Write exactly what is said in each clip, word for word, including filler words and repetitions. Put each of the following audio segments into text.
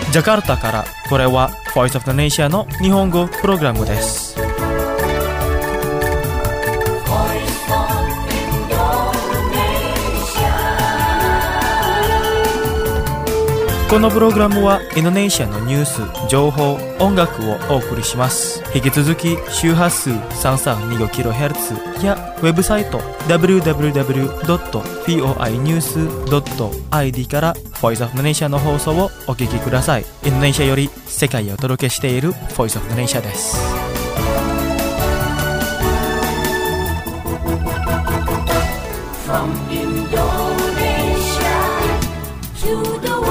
ジャカルタからこれは Voice of the Nation の日本語プログラムです。このプログラムはインドネシアのニュース、情報、音楽をお送りします。引き続き周波数 さんさんにごキロヘルツ やウェブサイト ダブリューダブリューダブリュードットフォーアイニュースドットアイディー から Voice of the Nation の放送をお聞きください。インドネシアより世界をお届けしている Voice of the Nation です。From Indonesia to the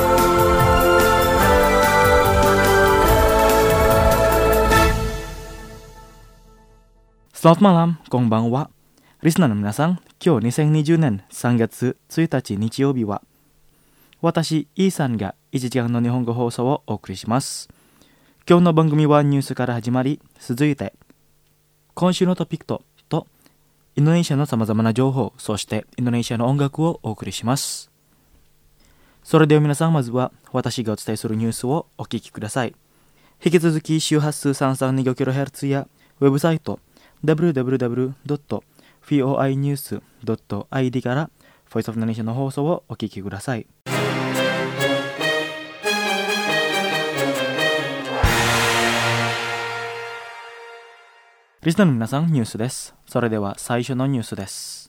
Selamat malam, konbanwa. リスナーの皆さん、今日にせんにじゅうねんさんがつついたち日曜日は、私、イーさんがいちじかんの日本語放送をお送りします。今日の番組はニュースから始まり、続いて、今週のトピックと、とインドネシアのさまざまな情報、そしてインドネシアの音楽をお送りします。それでは皆さん、まずは私がお伝えするニュースをお聞きください。引き続き周波数 さんさんにごキロヘルツ やウェブサイトダブリューダブリューダブリュードットフォーアイニュースドットアイディー から Voice of the Nation の放送をお聞きください。リスナーの皆さん、ニュースです。それでは最初のニュースです。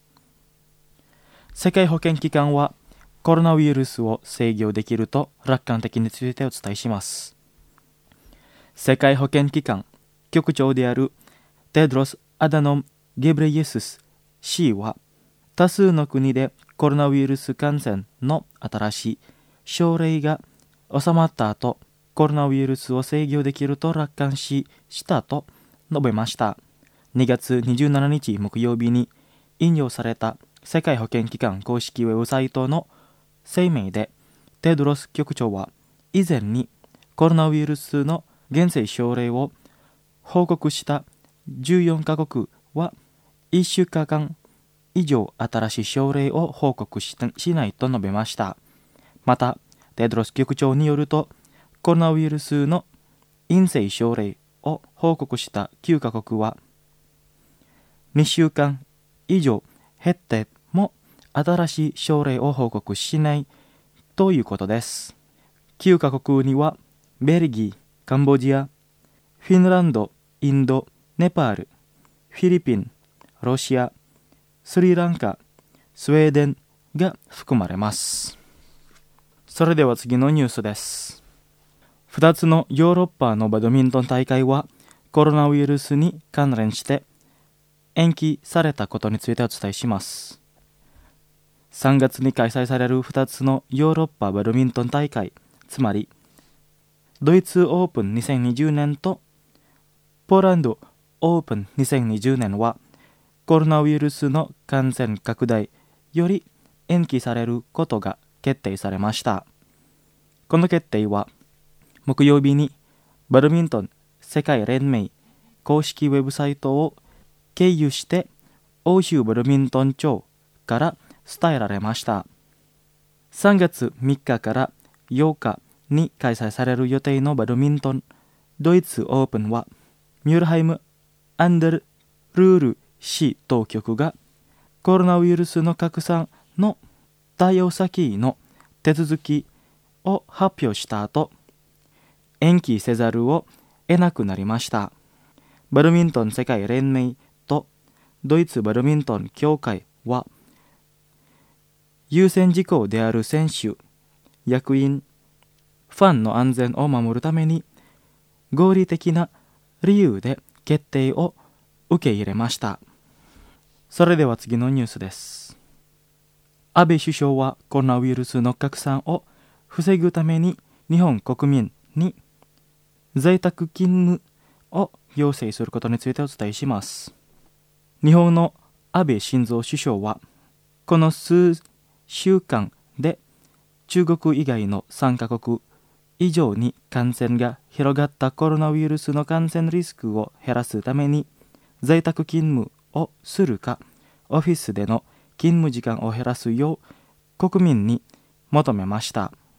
世界保健機関はコロナウイルスを制御できると楽観的についてお伝えします。世界保健機関局長であるテドロス・アダノム・ゲブレイエスス氏は、多数の国でコロナウイルス感染の新しい症例が収まった後、コロナウイルスを制御できると楽観視したと述べました。にがつにじゅうしちにち木曜日に引用された世界保健機関公式ウェブサイトの声明で、テドロス局長は以前にコロナウイルスの原生症例を報告したじゅうよんかこくはいっしゅうかかん以上新しい症例を報告 し, しないと述べました。また、テドロス局長によると、コロナウイルスの陰性症例を報告したきゅうかこくはにしゅうかん以上減っても新しい症例を報告しないということです。きゅうかこくにはベルギー、カンボジア、フィンランド、インド、ネパール、フィリピン、ロシア、スリランカ、スウェーデンが含まれます。それでは次のニュースです。ふたつのヨーロッパのバドミントン大会はコロナウイルスに関連して延期されたことについてお伝えします。さんがつに開催されるふたつのヨーロッパバドミントン大会、つまりドイツオープンにせんにじゅうねんとポーランドオープンにせんにじゅうねんはコロナウイルスの感染拡大より延期されることが決定されました。この決定は木曜日にバドミントン世界連盟公式ウェブサイトを経由して欧州バドミントン庁から伝えられました。さんがつみっかからようかに開催される予定のバドミントンドイツオープンはミュールハイム・アンデル・ルール市当局がコロナウイルスの拡散の対応先の手続きを発表した後、延期せざるを得なくなりました。バドミントン世界連盟とドイツバドミントン協会は優先事項である選手、役員、ファンの安全を守るために合理的な理由で決定を受け入れました。それでは次のニュースです。安倍首相はコロナウイルスの拡散を防ぐために日本国民に在宅勤務を要請することについてお伝えします。日本の安倍晋三首相はこの数週間で中国以外のさんかこく以上に感染が広がったコロナウイルスの感染リスクを減らすために在宅勤務をするかオフィスでの勤務時間を減らすよう国民に求めました。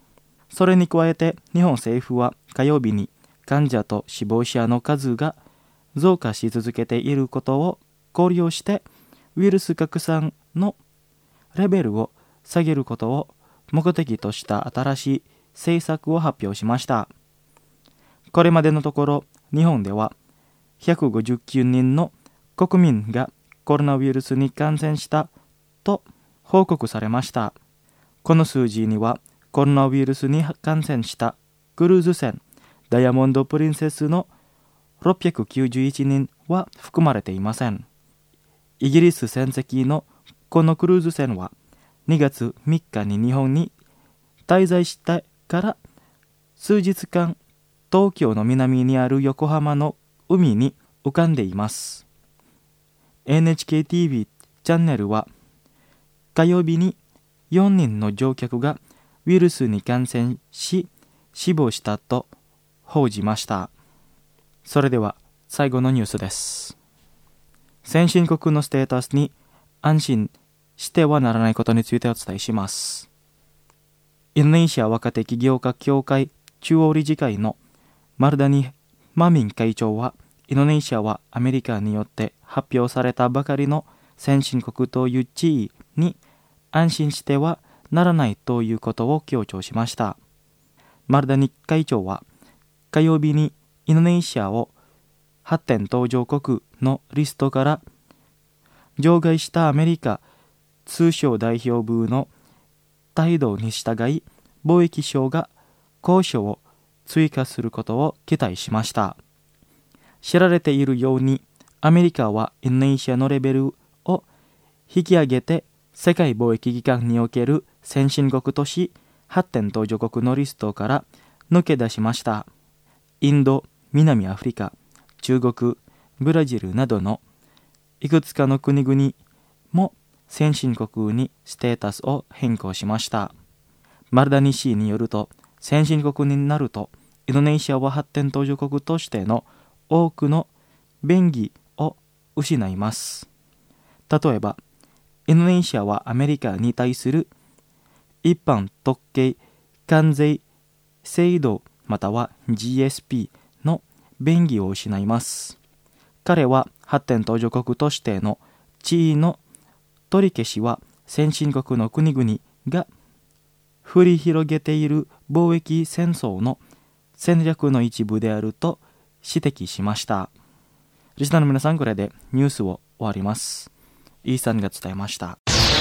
それに加えて日本政府は火曜日に患者と死亡者の数が増加し続けていることを考慮してウイルス拡散のレベルを下げることを目的とした新しい政策を発表しました。これまでのところ日本ではひゃくごじゅうきゅうにんの国民がコロナウイルスに感染したと報告されました。この数字にはコロナウイルスに感染したクルーズ船ダイヤモンド・プリンセスのろっぴゃくきゅうじゅういちにんは含まれていません。イギリス船籍のこのクルーズ船はにがつみっかに日本に滞在してから数日間東京の南にある横浜の海に浮かんでいます。エヌエイチケーティーブイ チャンネルは火曜日によにんの乗客がウイルスに感染し死亡したと報じました。それでは最後のニュースです。先進国のステータスに安心してはならないことについてお伝えします。インドネシア若手起業家協会中央理事会のマルダニ・マミン会長は、インドネシアはアメリカによって発表されたばかりの先進国という地位に安心してはならないということを強調しました。マルダニ会長は火曜日にインドネシアを発展途上国のリストから除外したアメリカ通商代表部の態度に従い、貿易省が交渉を追加することを期待しました。知られているように、アメリカはインドネシアのレベルを引き上げて世界貿易機関における先進国とし発展途上国のリストから抜け出しました。インド、南アフリカ、中国、ブラジルなどのいくつかの国々も先進国にステータスを変更しました。マルダニ氏によると、先進国になるとインドネシアは発展途上国としての多くの便宜を失います。例えば、インドネシアはアメリカに対する一般特権関税制度または ジーエスピー の便宜を失います。彼は発展途上国としての地位の取り消しは先進国の国々が繰り広げている貿易戦争の戦略の一部であると指摘しました。リスナーの皆さん、これでニュースを終わります。イーさんが伝えました。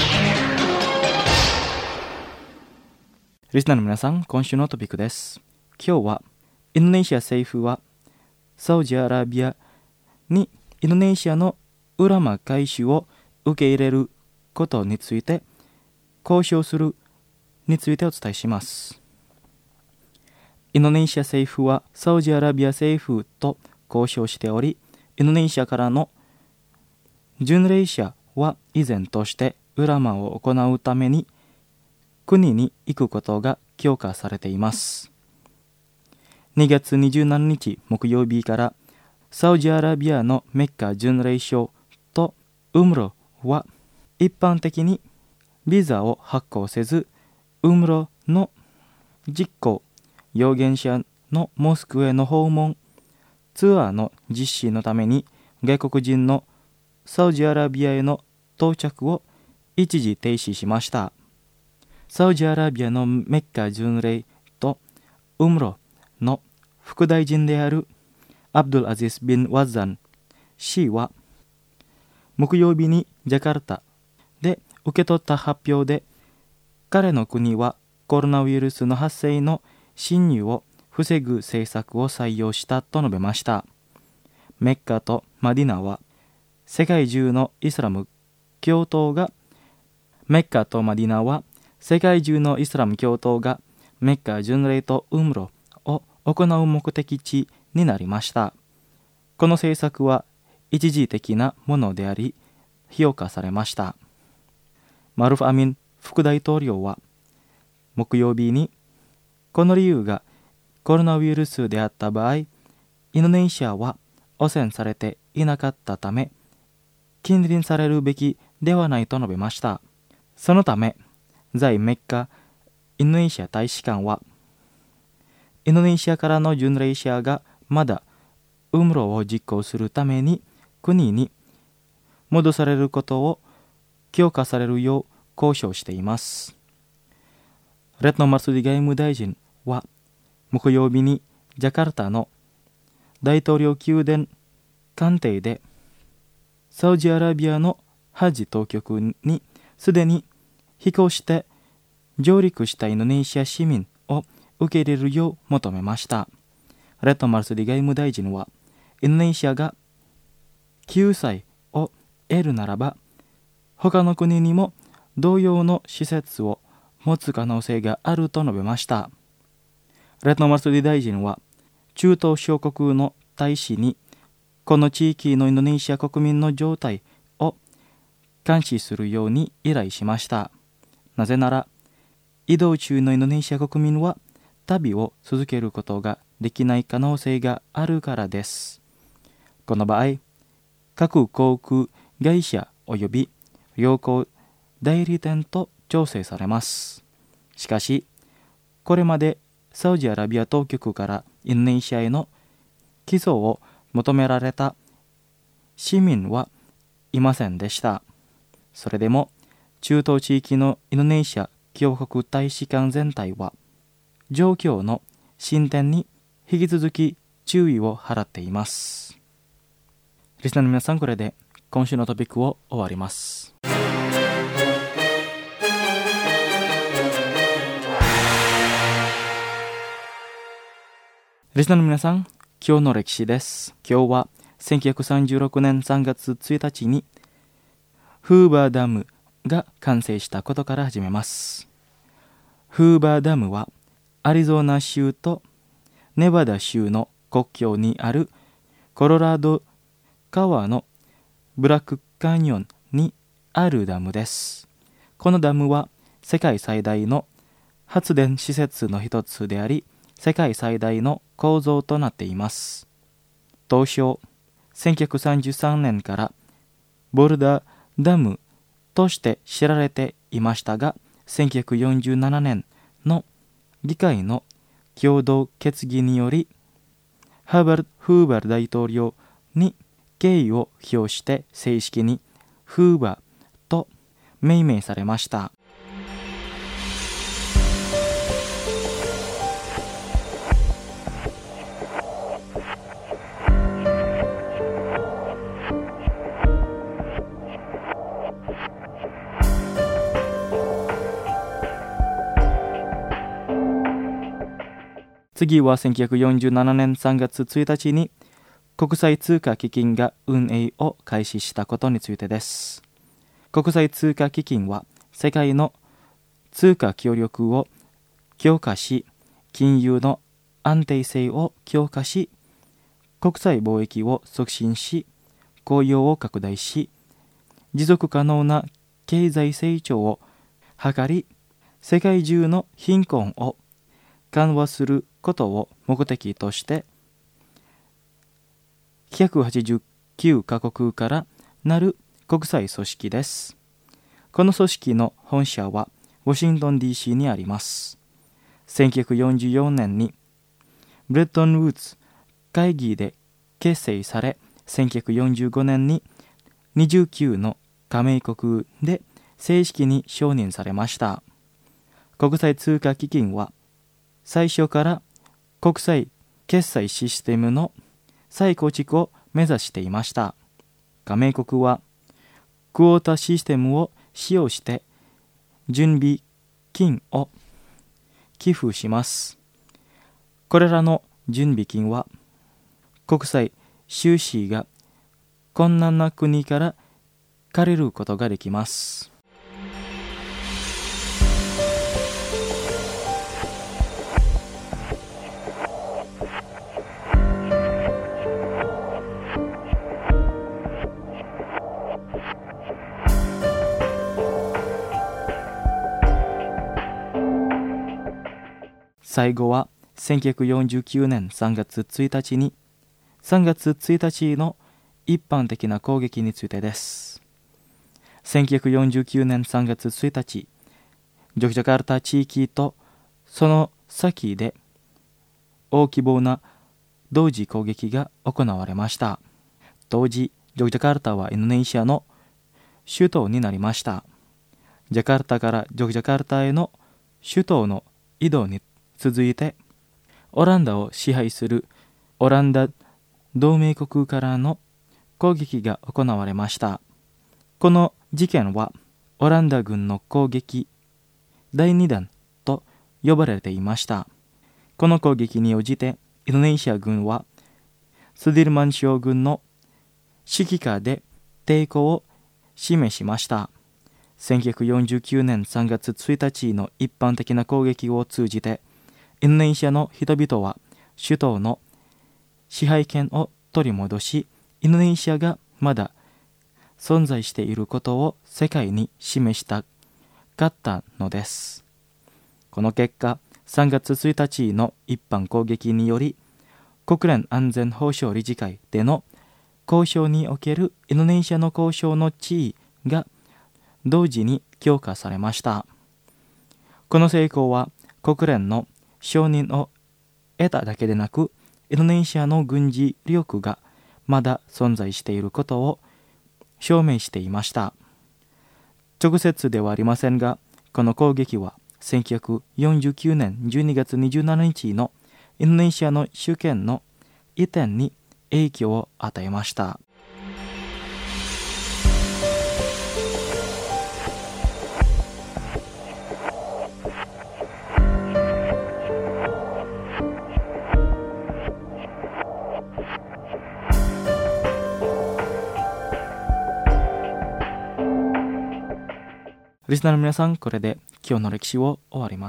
リスナーの皆さん、今週のトピックです。今日はインドネシア政府はサウジアラビアにインドネシアのウラマ改宗を受け入れることについて交渉するについてお伝えします。インドネシア政府はサウジアラビア政府と交渉しており、インドネシアからの巡礼者は依然としてウラマを行うために国に行くことが強化されています。にがつにじゅうしちにち木曜日からサウジアラビアのメッカ巡礼所とウムロは一般的にビザを発行せず、ウムロの実行、預言者のモスクへの訪問、ツアーの実施のために外国人のサウジアラビアへの到着を一時停止しました。サウジアラビアのメッカ巡礼とウムロの副大臣であるアブドゥル・アジズ・ビン・ワッザン氏は木曜日にジャカルタで受け取った発表で、彼の国はコロナウイルスの発生の侵入を防ぐ政策を採用したと述べました。メッカとマディナは世界中のイスラム教徒がメッカとマディナは世界中のイスラム教徒がメッカ巡礼とウムロを行う目的地になりました。この政策は一時的なものであり評価されました。マルフ・アミン副大統領は木曜日にこの理由がコロナウイルスであった場合、インドネシアは汚染されていなかったため禁止されるべきではないと述べました。そのため在メッカインドネシア大使館はインドネシアからの巡礼者がまだウムロを実行するために国に戻されることを強化されるよう交渉しています。レットノ・マルスディ外務大臣は木曜日にジャカルタの大統領宮殿官邸でサウジアラビアのハジ当局にすでに飛行して上陸したインドネシア市民を受け入れるよう求めました。レット・マルスディ外務大臣はインドネシアが救済を得るならば他の国にも同様の施設を持つ可能性があると述べました。レットノ・マルスディ大臣は中東諸国の大使にこの地域のインドネシア国民の状態を監視するように依頼しました。なぜなら移動中のインドネシア国民は旅を続けることができない可能性があるからです。この場合、各航空会社及び旅行代理店と調整されます。しかし、これまでサウジアラビア当局からインドネシアへの帰属を求められた市民はいませんでした。それでも、中東地域のインドネシア共和国大使館全体は、状況の進展に引き続き注意を払っています。リスナーの皆さん、これで今週のトピックを終わります。リスナーの皆さん、今日の歴史です。今日はせんきゅうひゃくさんじゅうろくねんさんがつついたちにフーバーダムが完成したことから始めます。フーバーダムはアリゾナ州とネバダ州の国境にあるコロラド川のブラックカニオンにあるダムです。このダムは世界最大の発電施設の一つであり、世界最大の構造となっています。当初、せんきゅうひゃくさんじゅうさんねんからボルダーダムとして知られていましたが、せんきゅうひゃくよんじゅうななねんの議会の共同決議により、ハーバード・フーバー大統領に敬意を表して正式にフーバーと命名されました。次はせんきゅうひゃくよんじゅうななねんさんがつついたちに国際通貨基金が運営を開始したことについてです。国際通貨基金は世界の通貨協力を強化し、金融の安定性を強化し、国際貿易を促進し、雇用を拡大し、持続可能な経済成長を図り、世界中の貧困を緩和することを目的としてひゃくはちじゅうきゅうカ国からなる国際組織です。この組織の本社はワシントン ディーシー にあります。せんきゅうひゃくよんじゅうよねんにブレットンウッズ会議で結成され、せんきゅうひゃくよんじゅうごねんににじゅうきゅうの加盟国で正式に承認されました。国際通貨基金は最初から国際決済システムの再構築を目指していました。加盟国はクォータシステムを使用して準備金を寄付します。これらの準備金は国際収支が困難な国から借りることができます。最後はせんきゅうひゃくよんじゅうきゅうねんさんがつついたちにさんがつついたちの一般的な攻撃についてです。せんきゅうひゃくよんじゅうきゅうねんさんがつついたち、ジョクジャカルタ地域とその先で大規模な同時攻撃が行われました。当時、ジョグジャカルタはインドネシアの首都になりました。ジャカルタからジョグジャカルタへの首都の移動に続いて、オランダを支配するオランダ同盟国からの攻撃が行われました。この事件はオランダ軍の攻撃だいにだんと呼ばれていました。この攻撃に応じてインドネシア軍はスディルマン将軍の指揮下で抵抗を示しました。せんきゅうひゃくよんじゅうきゅうねんさんがつついたちの一般的な攻撃を通じて、インドネシアの人々は首都の支配権を取り戻し、インドネシアがまだ存在していることを世界に示したかったのです。この結果、さんがつついたちの一般攻撃により、国連安全保障理事会での交渉におけるインドネシアの交渉の地位が同時に強化されました。この成功は国連の承認を得ただけでなく、インドネシアの軍事力がまだ存在していることを証明していました。直接ではありませんが、この攻撃はせんきゅうひゃくよんじゅうきゅうねんじゅうにがつにじゅうしちにちのインドネシアの主権の移転に影響を与えました。リスナーの皆さん、これで今日の歴史を終わります。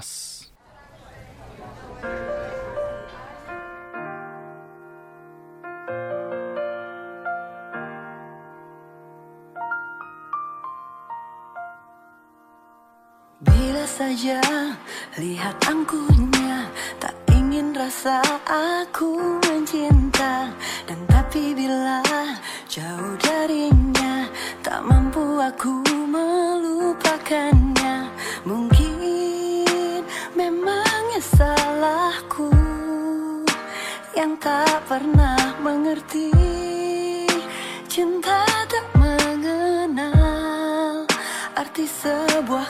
Bila saja lihat angkuhnya, tak ingin rasa aku mencinta. Dan tapi bila jauh darinya, tak mampu aku melupakannya. Mungkin memangnya salahku yang tak pernah mengerti. Cinta tak mengenal arti sebuah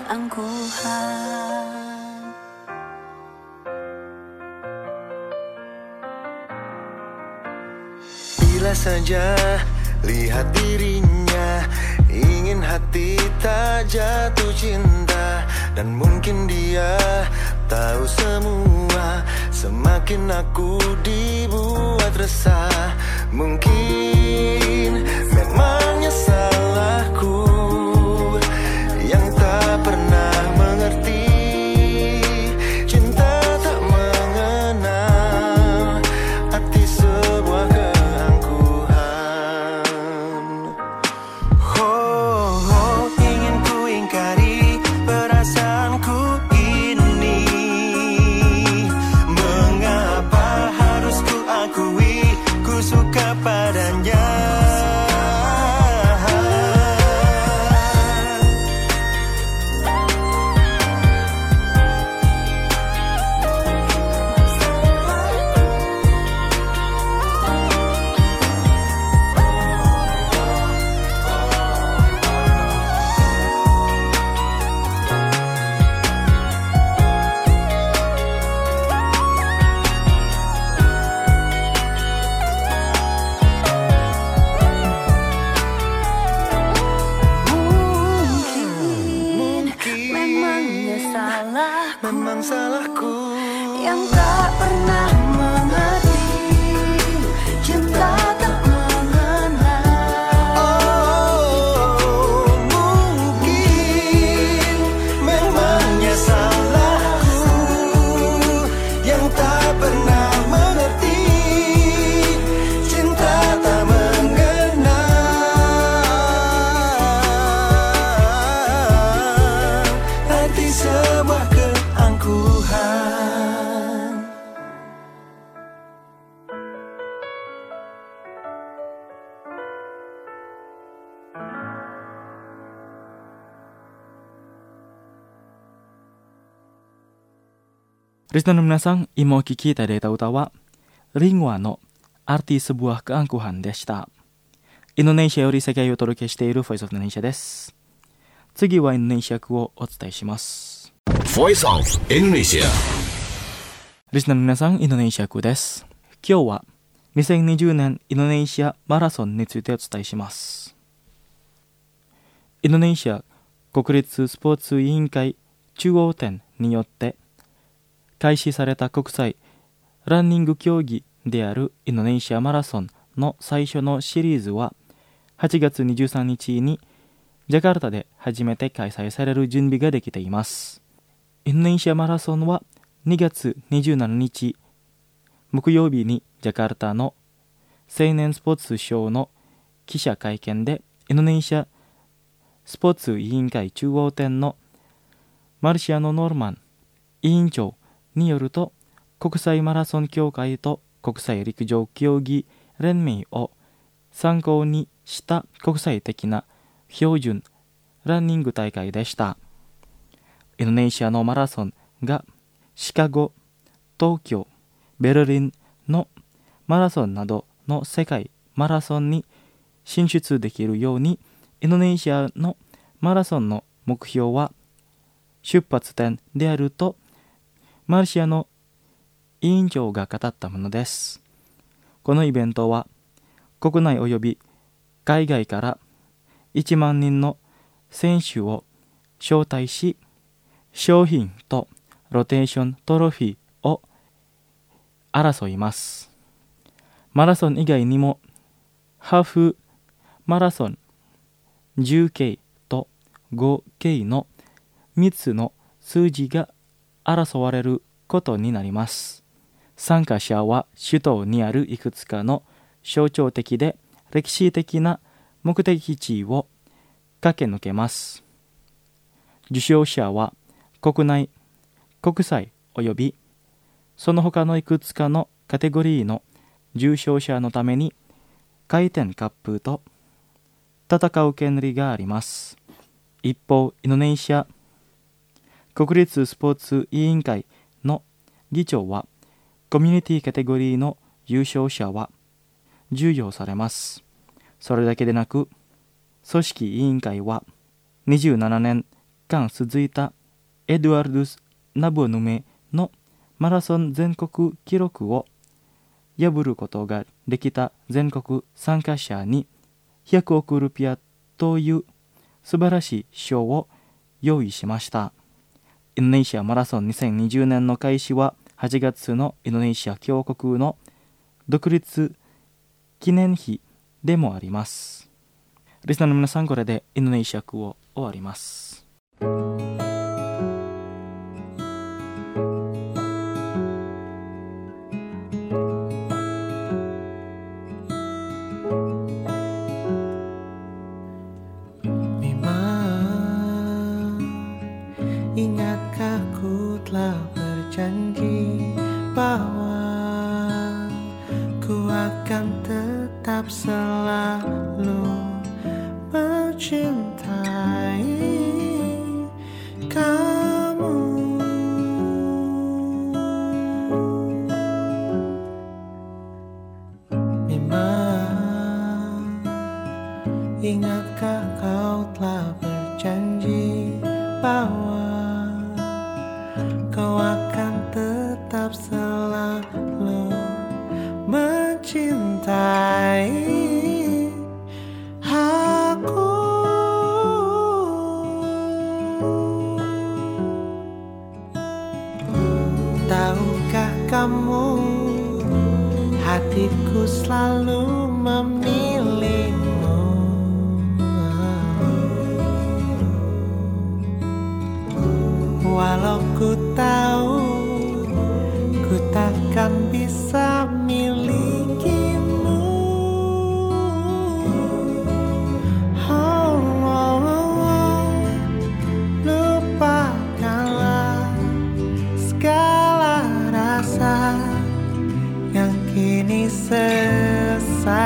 keangkuhan. Bila saja lihat dirinya, ingin hati tak jatuh cinta. Dan mungkin dia tahu semua, semakin aku dibuat resah. Mungkin memangnya salahku yang tak pernah mengerti. Cinta tak mengenal arti sebuah keangkuhan. Oh, oh, ingin ku ingkari perasaanku ini. Mengapa harus ku akui ku suka padanya? Memang salahku yang tak pernah mengerti. Cinta tak mengenal. Oh, mungkin memangnya salahku yang tak pernah mengerti. Cinta tak mengenal arti sebuah keangkuhan. リスナーの皆さん、今お聞きいただいた歌はリンゴのアーティsebuah keangkuhanでした。インドネシアより世界をお届けしている Voice of Indonesia です。次はインドネシア語をお伝えします。 Voice of Indonesia。 リスナーの皆さん、インドネシア語です。今日はにせんにじゅうねんインドネシアマラソンについてお伝えします。インドネシア国立スポーツ委員会中央店によって開始された国際ランニング競技であるインドネシアマラソンの最初のシリーズははちがつにじゅうさんにちにジャカルタで初めて開催される準備ができています。インドネシアマラソンはにがつにじゅうしちにち木曜日にジャカルタの青年スポーツ省の記者会見でインドネシアスポーツ委員会中央店のマルシアノ・ノルマン委員長によると、国際マラソン協会と国際陸上競技連盟を参考にした国際的な標準ランニング大会でした。インドネシアのマラソンがシカゴ、東京、ベルリンのマラソンなどの世界マラソンに進出できるように、インドネシアのマラソンの目標は出発点であるとマルシアの委員長が語ったものです。このイベントは国内および海外からいちまんにんの選手を招待し、賞品とローテーショントロフィーを争います。マラソン以外にもハーフマラソン、じゅっケーとごケーのみっつの数字が争われることになります。参加者は首都にあるいくつかの象徴的で歴史的な目的地を駆け抜けます。受賞者は国内、国際およびその他のいくつかのカテゴリーの受賞者のために回転カップと戦う権利があります。一方、インドネシア国立スポーツ委員会の議長はコミュニティカテゴリーの優勝者は授与されます。それだけでなく、組織委員会はにじゅうななねんかん続いたエドワルドス・ナボヌメのマラソン全国記録を破ることができた全国参加者にひゃくおくルピアという素晴らしい賞を用意しました。インドネシアマラソンにせんにじゅうねんの開始ははちがつのインドネシア共和国の独立記念日でもあります。リスナーの皆さん、これでインドネシア語を終わります。 Ingatkah ku telah berjanji bahwa ku akan tetap selalu mencintai kamu. Memang ingatkah kau telah berjanji bahwa kau akan tetap selalu mencintai aku. Tahukah kamu, hatiku selalu memilihmu. Walau ku tahu ku takkan bisa milikimu. Oh, oh, oh, lupakanlah segala rasa yang kini sesat.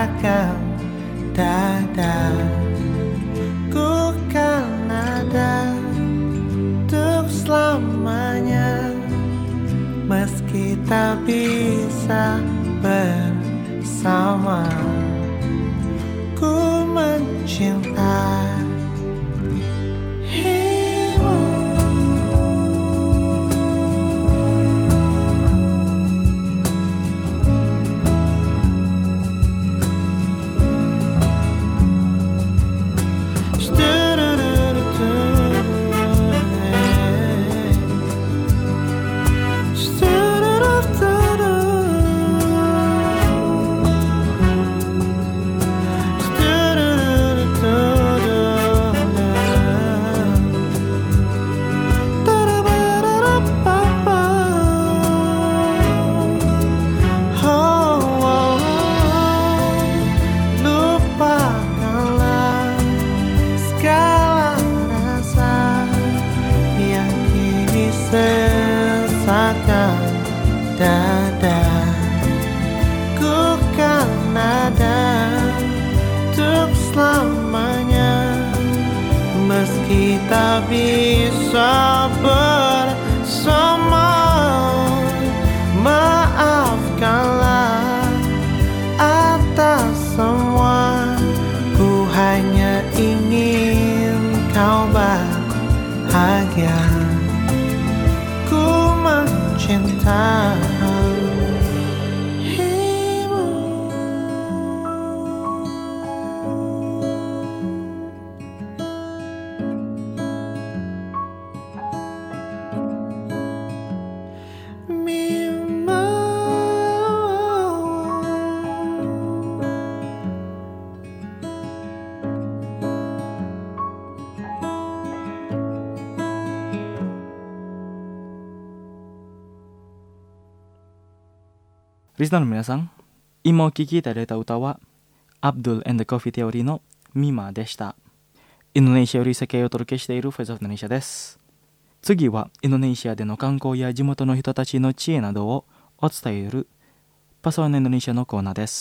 kita bisa bersama. Ku mencintaimu. Sesakan dada, ku kan ada untuk selamanya. Meski tak bisa bersama, maafkanlah atas semua. Ku hanya ingin kau bahagia. リスナーの皆さん、今お聴きいただいた歌はアブドゥル and the Coffee Theory のミマでした。インドネシアより世界をお届けしているフェイスオフインドネシアです。次はインドネシアでの観光や地元の人たちの知恵などをお伝えするパソワンインドネシアのコーナーです。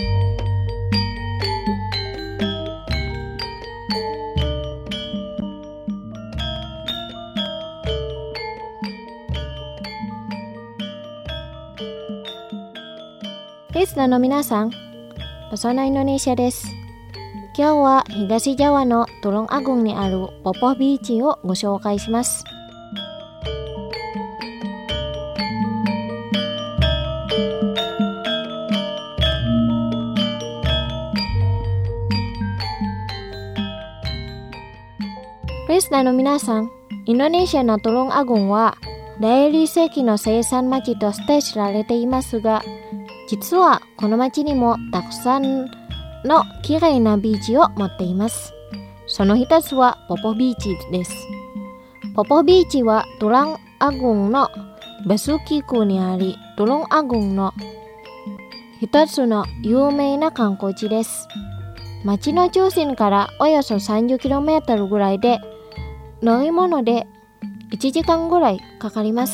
リスナーの皆さん、パソナインドネシアです。今日は東ジャワのトロンアグンにあるポポビーチをご紹介します。リスナーの皆さん、インドネシアのトロンアグンは大理石の生産町として知られていますが、実はこの町にもたくさんのきれいなビーチを持っています。その一つはポポビーチです。ポポビーチはトロンアグンのバスキ区にあり、トロンアグンの一つの有名な観光地です。町の中心からおよそ さんじゅっキロメートル ぐらいで、乗り物でいちじかんぐらいかかります。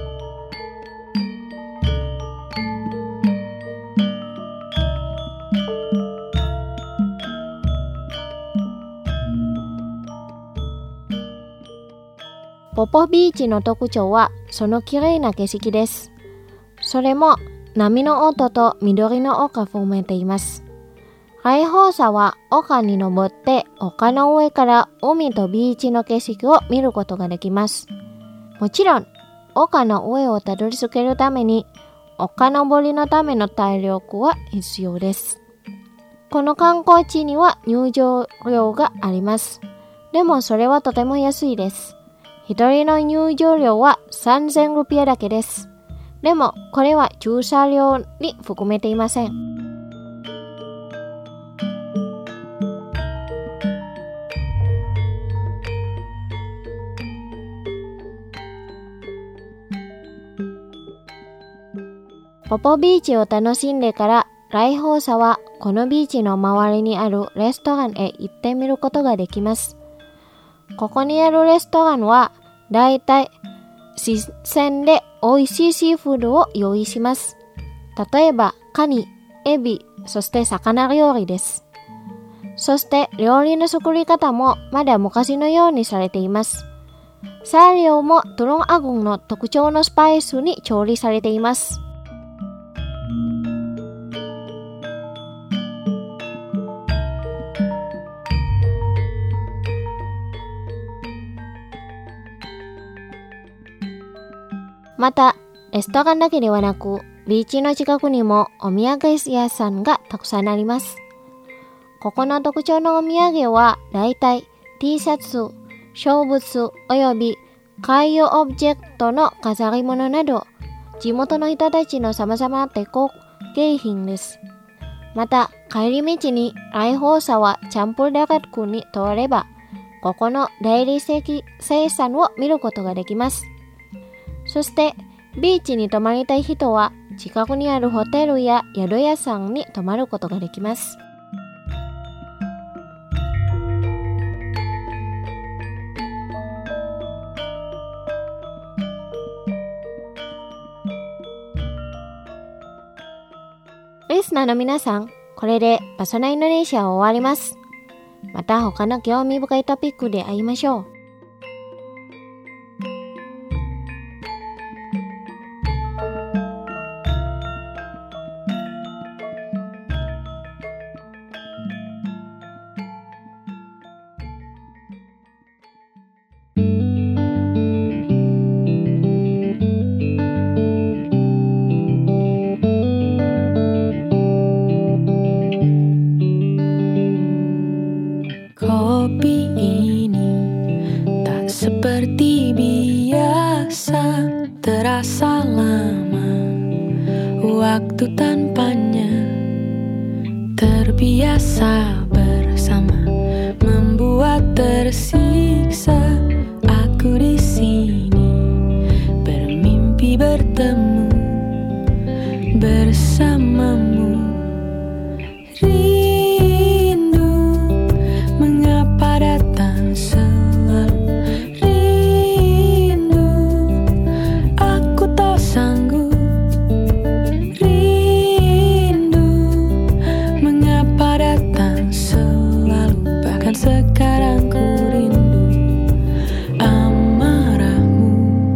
ポポビーチの特徴はその綺麗な景色です。それも波の音と緑の丘を含めています。ライホーサは丘に登って丘の上から海とビーチの景色を見ることができます。もちろん丘の上をたどり着けるために丘登りのための体力は必要です。この観光地には入場料があります。でもそれはとても安いです。一人の入場料はさんぜんルピアだけです。でもこれは駐車料に含めていません。ポポビーチを楽しんでからライホーサはこのビーチの周りにあるレストランへ行ってみることができます。ここにあるレストランはだいたい新鮮で美味しいシーフードを用意します。例えばカニ、エビ、そして魚料理です。そして料理の作り方もまだ昔のようにされています。 材料もドロンアゴンの特徴のスパイスに調理されています。また、レストランだけではなく、ビーチの近くにもお土産屋さんがたくさんあります。ここの特徴のお土産は、だいたい T シャツ、小物および海洋オブジェクトの飾り物など、地元の人たちの様々な手工芸品です。また、帰り道に来訪者はチャンプルダガックに通れば、ここの大理石生産を見ることができます。そして、ビーチに泊まりたい人は、近くにあるホテルや宿屋さんに泊まることができます。リスナーの皆さん、これでパソナインドネシアは終わります。また他の興味深いトピックで会いましょう。 Kopi ini tak seperti biasa, terasa lama waktu tanpanya, terbiasa bersama, membuat tersiksa. Aku di sini bermimpi bertemu bersamamu. Sekarang ku rindu amarahmu.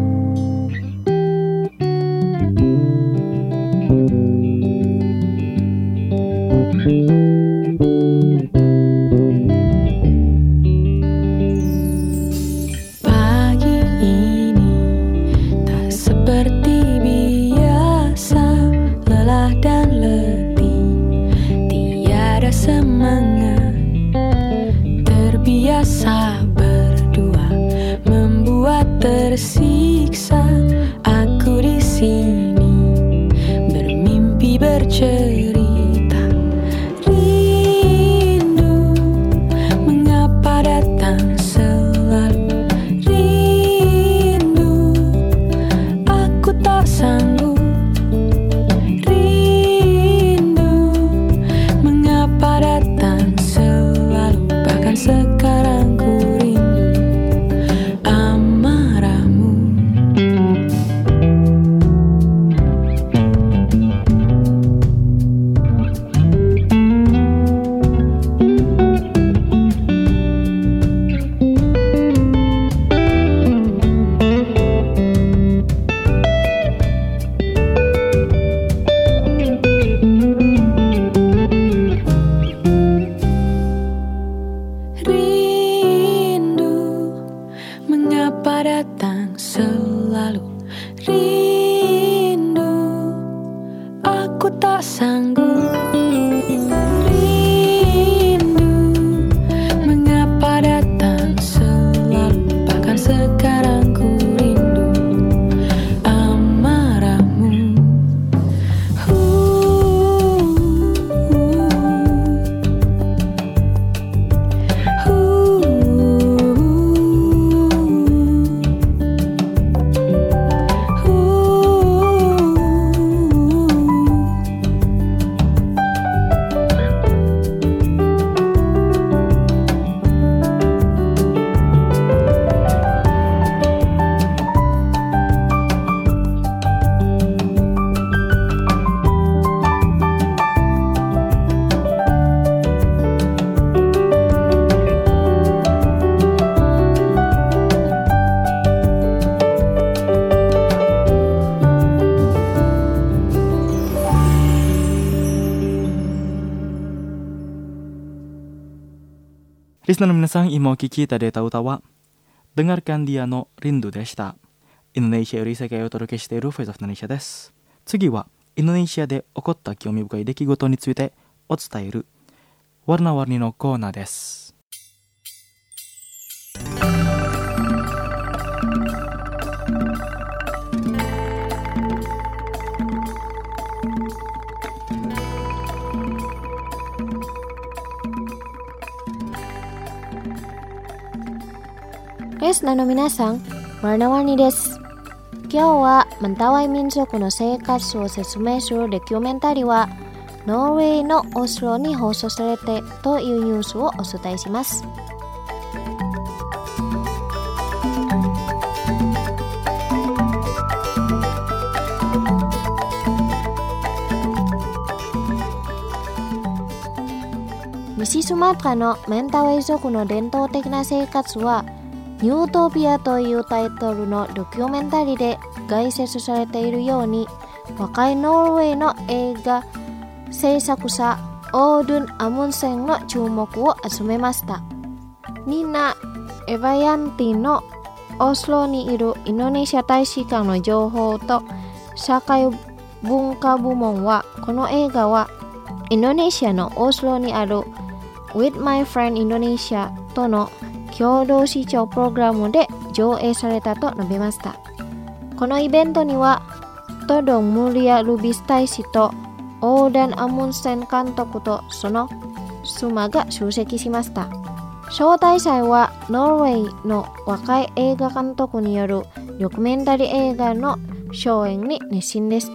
Pagi ini tak seperti biasa, lelah dan letih, tiada semangat. Biasa berdua membuat tersiksa. Aku di sini bermimpi bercerita. Rindu mengapa datang selalu. Rindu aku tak sanggup. Rindu mengapa datang selalu. Bahkan sekarang ku rindu amarahmu. Mengapa datang selalu. Rindu aku tak sanggup. Rindu mengapa datang selalu. Bahkan sekarang ku rindu amarahmu. リスナーの皆さん、今お聞きいただいた歌はDengarkan DiaのRinduでした。インドネシアより世界をお届けしているフェイスオフインドネシアです。次はインドネシアで起こった興味深い出来事についてお伝えるワルナワルニのコーナーです。 リスナーの皆さん、ワルナワルニです。今日はMentawai民族の生活を説明するドキュメンタリーはノルウェーのオスロに放送されてというニュースをお伝えします。西スマトラのメンタワイ族の伝統的な生活はニュートピアというタイトルのドキュメンタリーで概説されているように、若いノルウェーの映画制作者オードゥン・アムンセンの注目を集めました。ニーナ・エヴァヤンティのオスロにいるインドネシア大使館の情報と社会文化部門は、この映画はインドネシアのオスロにある With My Friend Indonesia との共同視聴プログラムで上映されたと述べました。このイベントにはトドン・ムリア・ルビス大使とオーダン・アムンセン監督とその妻が出席しました。招待祭はノルウェーの若い映画監督によるドキュメンタリー映画の上映に熱心でした。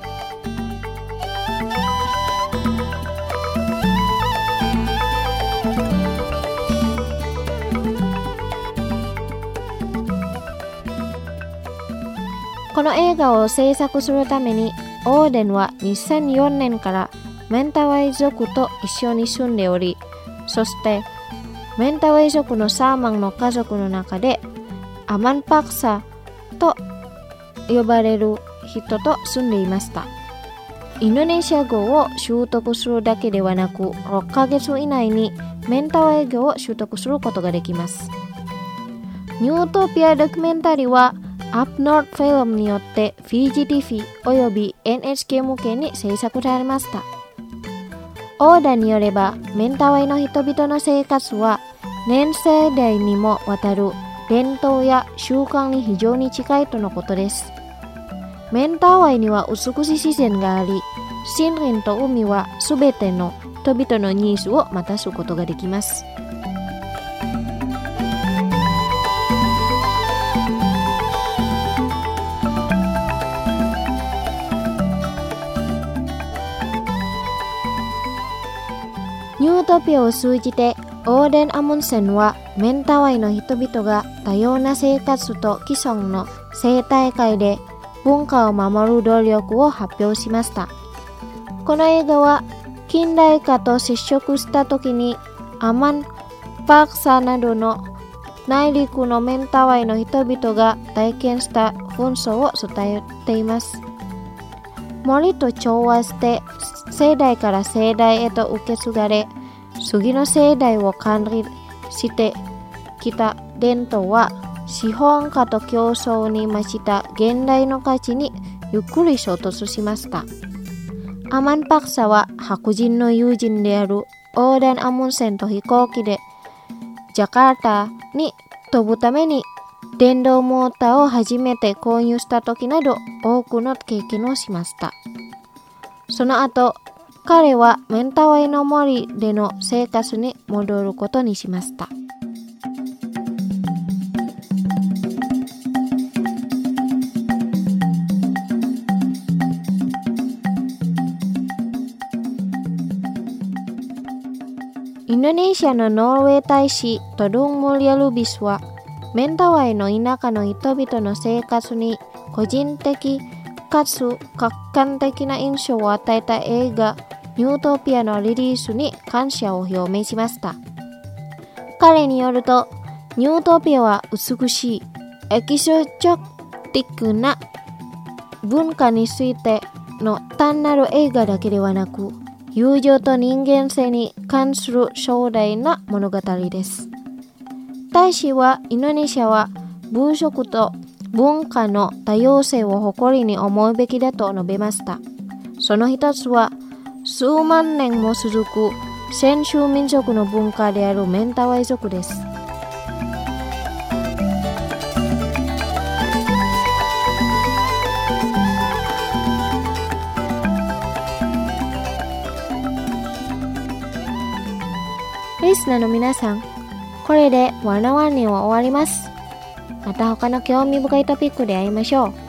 この映画を制作するためにオーデンはにせんよねんからメンタワイ族と一緒に住んでおり、そしてメンタワイ族のサーマンの家族の中でアマンパクサと呼ばれる人と住んでいました。インドネシア語を習得するだけではなく、ろっかげつ以内にメンタワイ語を習得することができます。ニュートピアドキュメンタリーはアップノートフィルムによってフィジティフィおよび エヌエイチケー 向けに制作されました。オーダーによれば、メンタワイの人々の生活は年世代にもわたる伝統や習慣に非常に近いとのことです。メンタワイには美しい自然があり、森林と海はすべての人々のニーズを満たすことができます。ニュートピアを通じてオーデン・アムンセンはメンタワイの人々が多様な生活と既存の生態界で文化を守る努力を発表しました。この映画は近代化と接触した時にアマン・パクサなどの内陸のメンタワイの人々が体験した紛争を伝えています。森と調和して世代から世代へと受け継がれ、次の世代を管理してきた伝統は資本家と競争に増した現代の価値にゆっくり衝突しました。アマンパクサは白人の友人であるオーダン・アムンセンと飛行機でジャカルタに飛ぶために電動モーターを初めて購入した時など多くの経験をしました。その後、彼はメンタワイの森での生活に戻ることにしました。インドネシアのノルウェー大使トドン・ムリア・ルビスはメンタワイの田舎の人々の生活に個人的かつ客観的な印象を与えた映画ニュートピアのリリースに感謝を表明しました。彼によると、ニュートピアは美しいエキゾチョティックな文化についての単なる映画だけではなく、 友情と人間性に関する壮大な物語です。大使はインドネシアは文色と文化の多様性を誇りに思うべきだと述べました。その一つは数万年も続く先住民族の文化であるメンタワイ族です。リスナーの皆さん、これでワンオワンには終わります。また他の興味深いトピックで会いましょう。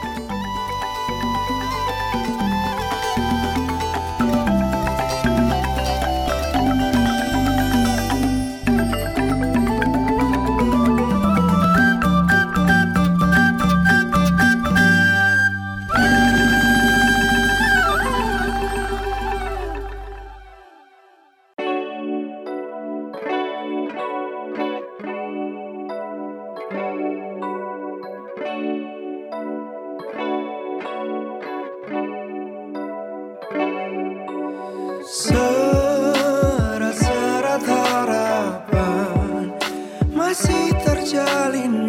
Serat-serat harapan masih terjalin,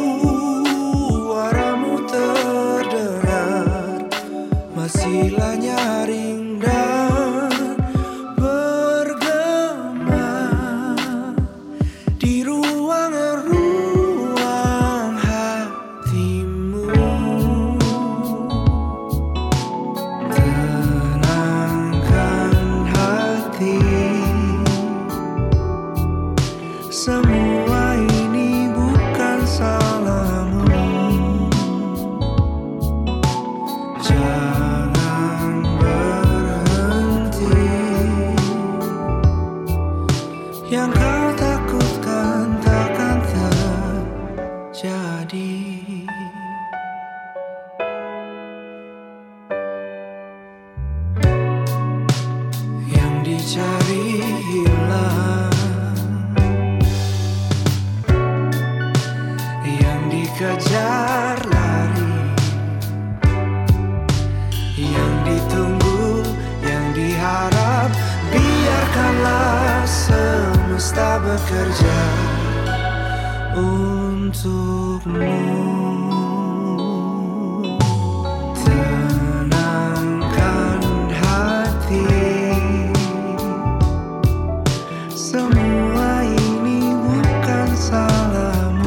suaramu terdengar, masihlah nyaring dan bergema di ruang-ruang hatimu. Semua ini bukan salahmu. Jangan berhenti. Yang kau takutkan takkan terjadi. Yang dicari hilang, kejar lari, yang ditunggu, yang diharap, biarkanlah semesta bekerja untukmu. Tenangkan hati, semua ini bukan salahmu.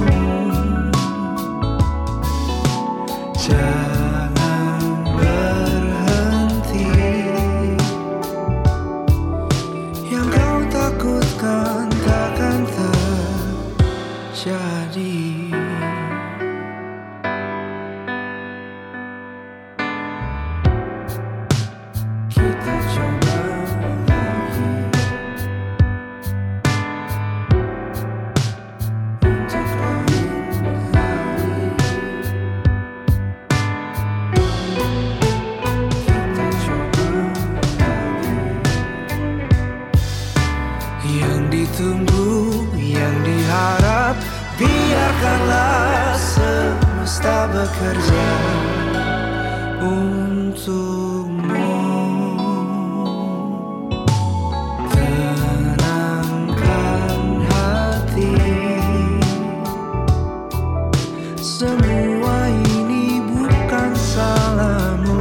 Jangan berhenti. Yang kau takutkan takkan terjadi. Kita coba lagi untuk lain hari. Yang ditunggu, yang diharap, biarkanlah semesta bekerja untukmu. Tenangkan hati, semua ini bukan salahmu.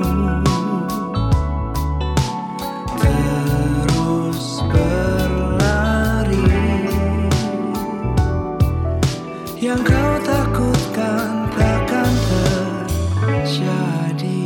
Terus berlari, yang kau takutkan takkan terjadi.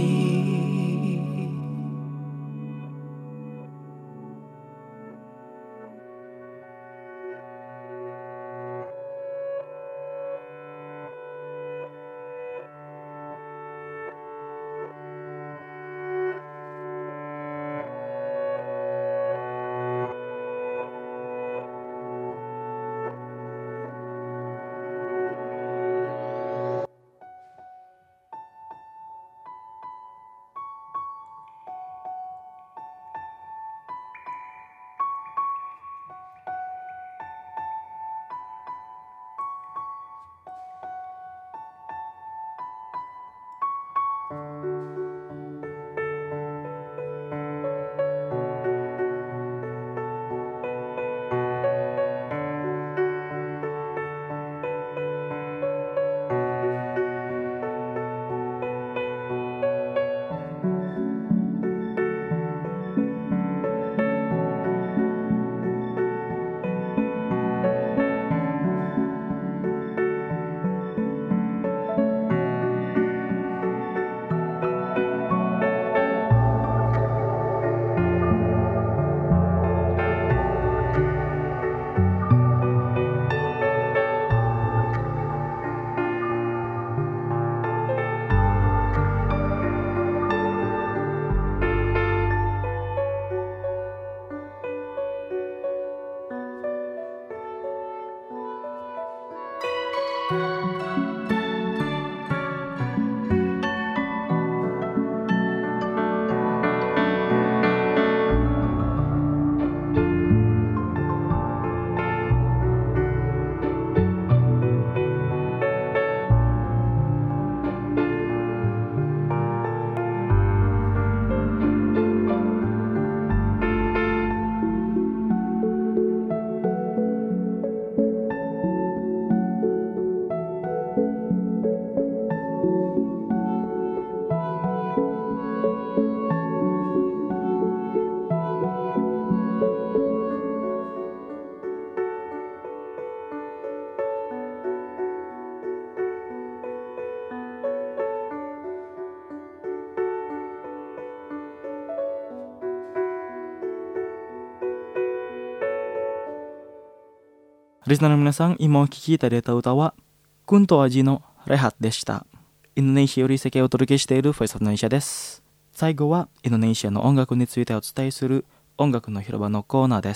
リスナーの皆さん、今お聴きいただいた歌は、クントアジのレハッでした。インドネシアより世界をお届けしているボイスオブインドネシアです。最後は、インドネシアの音楽についてお伝えする音楽の広場のコーナーです。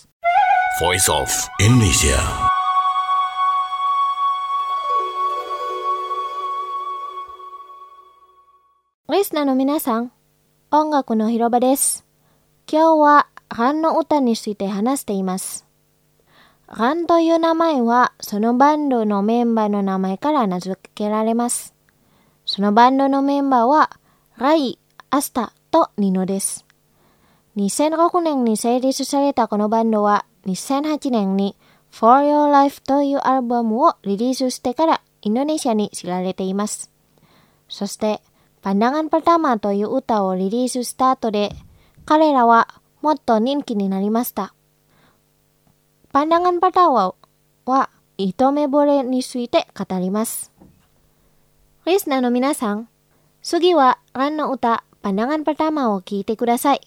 Voice of Indonesia。 リスナーの皆さん、音楽の広場です。今日はランの歌について話しています。ランという名前はそのバンドのメンバーの名前から名付けられます。そのバンドのメンバーはライ、アスタとニノです。にせんろくねんに成立されたこのバンドはにせんはちねんに For Your Life というアルバムをリリースしてからインドネシアに知られています。そしてPandangan Pertama という歌をリリースした後で彼らはもっと人気になりました。Pandangan Pertama は一目惚れについて語ります。リスナーの皆さん、次はランの歌Pandangan Pertamaを聴いてください。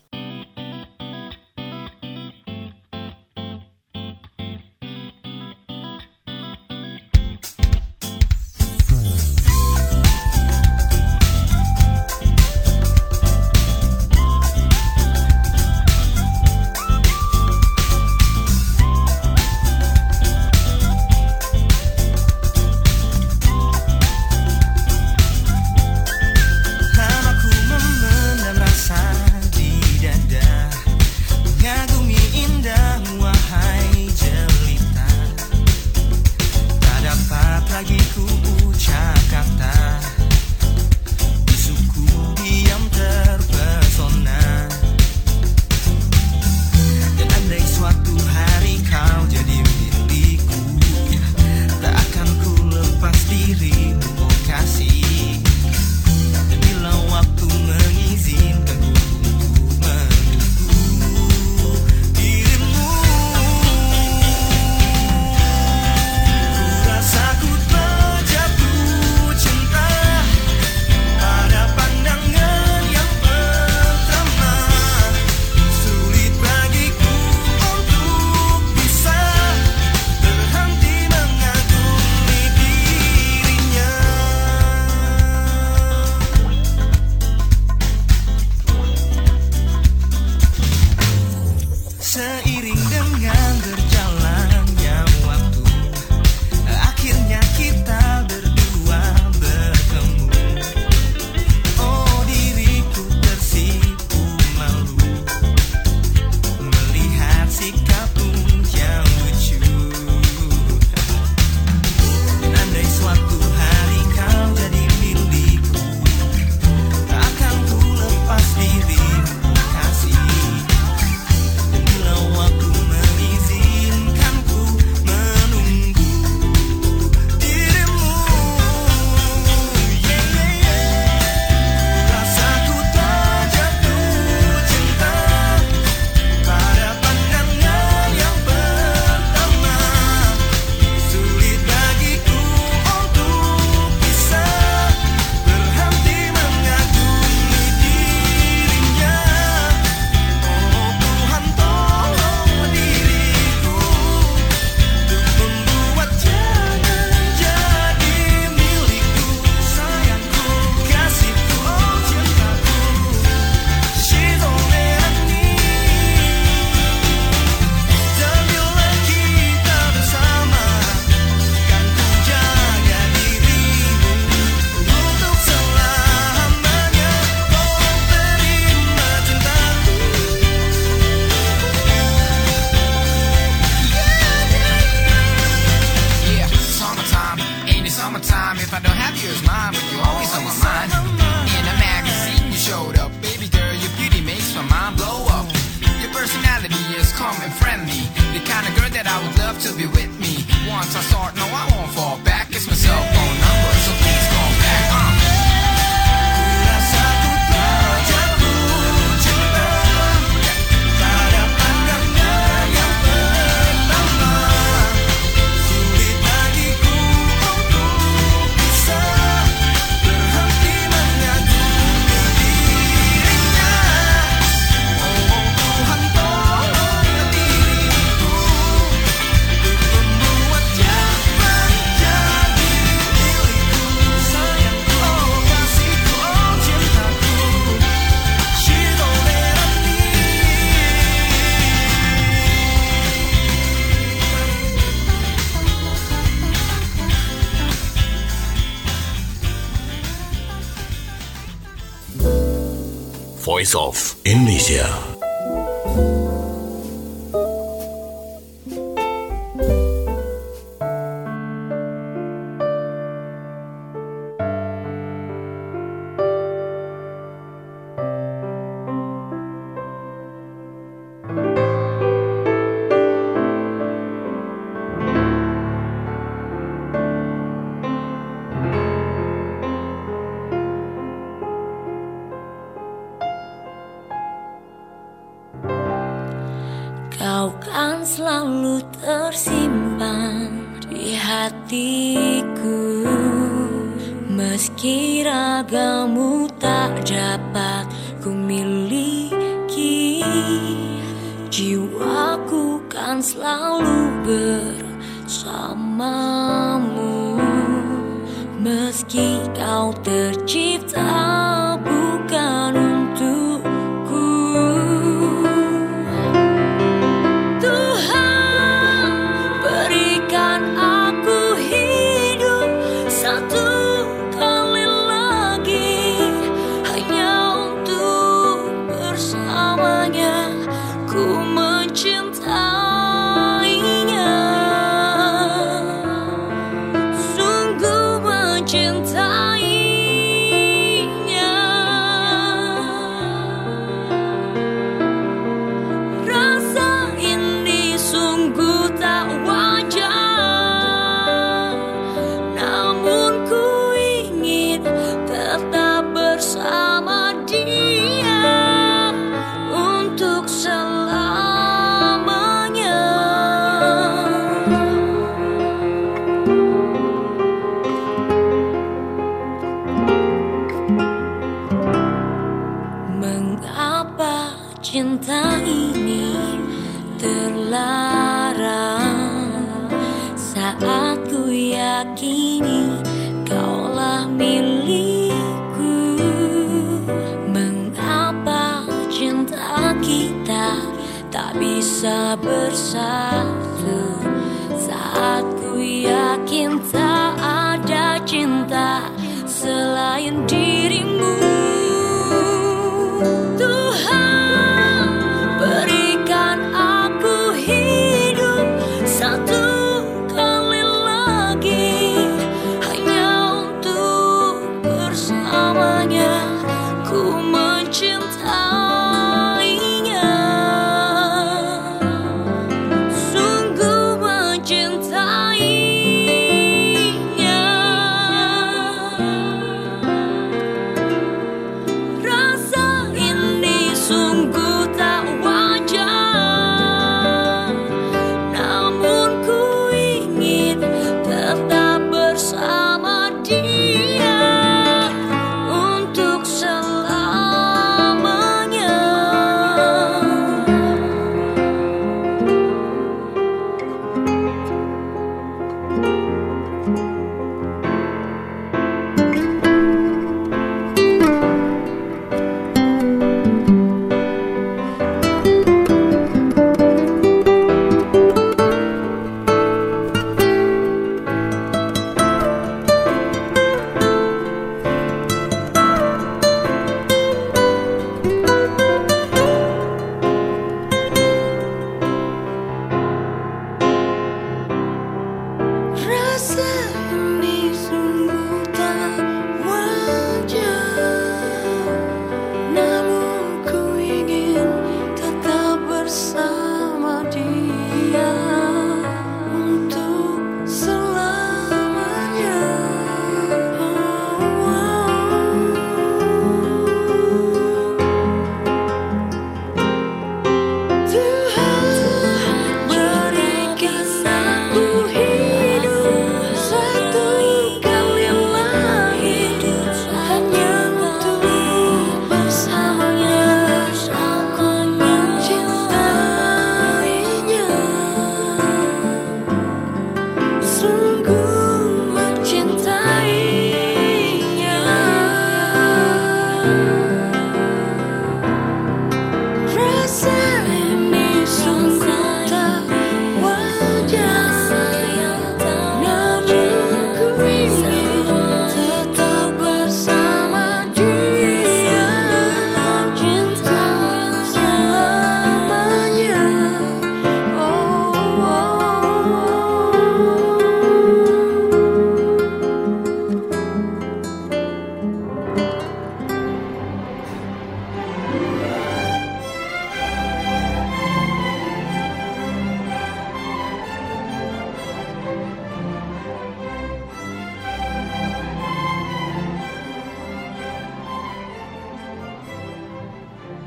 Voice of Indonesia. Kau kan selalu tersimpan di hatiku, meski ragamu tak dapat ku miliki. Jiwaku kan selalu bersamamu, meski kau tercipta bukan untukku. cinta ini terlarang saat ku yakini kaulah milikku. Mengapa cinta kita tak bisa bersatu saat ku yakin tak ada cinta selain dirimu. Tuhan, berikan aku hidup satu kali lagi, hanya untuk bersamanya ku mencintainya, sungguh mencintainya.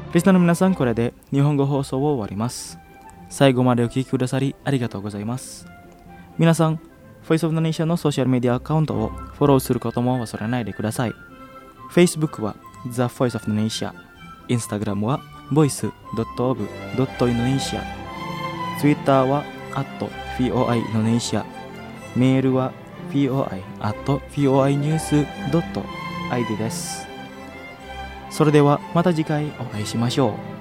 リスナーの皆さん、これで日本語放送を終わります。最後までお聞きくださりありがとうございます。皆さん、Voice of Indonesia のソーシャルメディアアカウントをフォローすることも忘れないでください。Facebook は The Voice of Indonesia、Instagram は ボイスドットオブドットインドネシア、Twitter は アットフィーオーアイインドネシア、メールは フィーオーアイアットフィーオーアイニュースドットアイディー です。それではまた次回お会いしましょう。